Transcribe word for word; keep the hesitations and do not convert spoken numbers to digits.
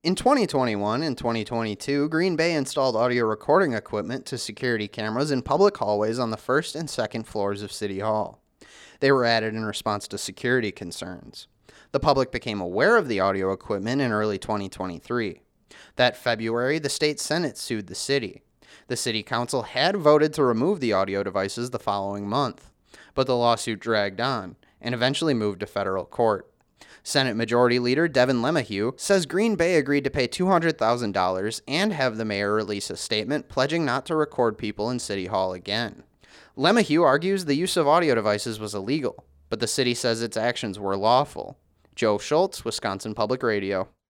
In twenty twenty-one and twenty twenty-two, Green Bay installed audio recording equipment to security cameras in public hallways on the first and second floors of City Hall. They were added in response to security concerns. The public became aware of the audio equipment in early twenty twenty-three. That February, the state Senate sued the city. The city council had voted to remove the audio devices the following month, but the lawsuit dragged on and eventually moved to federal court. Senate Majority Leader Devin LeMahieu says Green Bay agreed to pay two hundred thousand dollars and have the mayor release a statement pledging not to record people in City Hall again. LeMahieu argues the use of audio devices was illegal, but the city says its actions were lawful. Joe Schultz, Wisconsin Public Radio.